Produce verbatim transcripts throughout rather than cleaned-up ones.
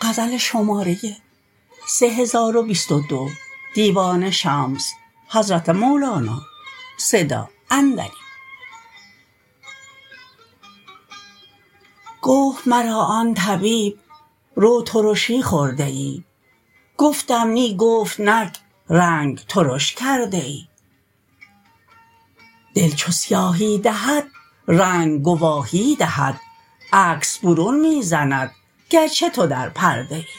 غزل شماره سه هزار و بیست و دو دیوان شمس حضرت مولانا صدا اندری. گفت مرا آن طبیب رو ترشی خورده ای. گفتم نی. گفت نک رنگ ترش کرده ای. دل چو سیاهی دهد رنگ گواهی دهد. عکس برون می زند گرچه تو در پرده ای.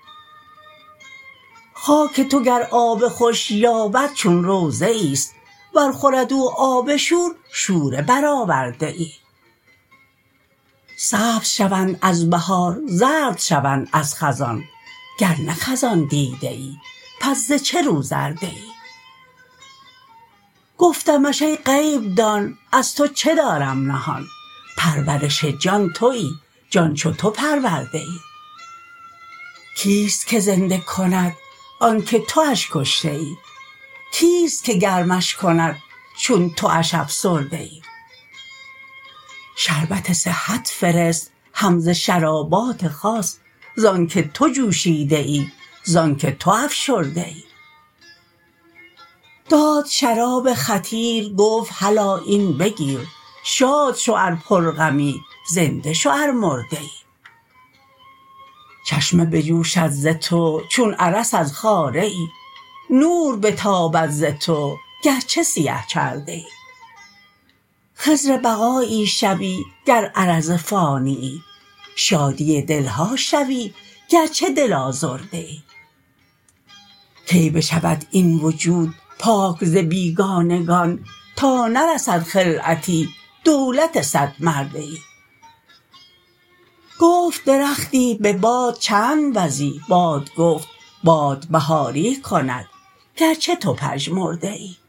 خاک تو گر آب خوش یابد چون روضه ایست، ور خورد او آب شور شوره برآورده ای. سبز شوند از بهار زرد شوند از خزان، گر نه خزان دیده ای پس ز چه رو زرده ای. گفتمش ای غیب دان از تو چه دارم نهان، پرورش جان تویی جان چو تو پرورده ای. کیست که زنده کند آنک تواش کشته ای؟ کیست که گرمش کند چون تواش افسرده ای؟ شربت صحت فرست هم ز شرابات خاص، زانک تو جوشیده ای زانک تو افشرده ای. داد شراب خطیر گفت هلا این بگیر، شاد شو ار پرغمی زنده شو ار مرده ای. چشمه بجوشد ز تو چون ارس از خاره ای، نور بتابد ز تو گرچه سیه چرده ای. خضر بقایی شوی گر عرض فانیی، شادی دل ها شوی گرچه دل آزرده ای. کی بشود این وجود پاک ز بیگانگان، تا نرسد خلعتی دولت صدمرده ای. گفت درختی به باد چند وزی؟ باد گفت باد بهاری کند گرچه تو پژمرده ای.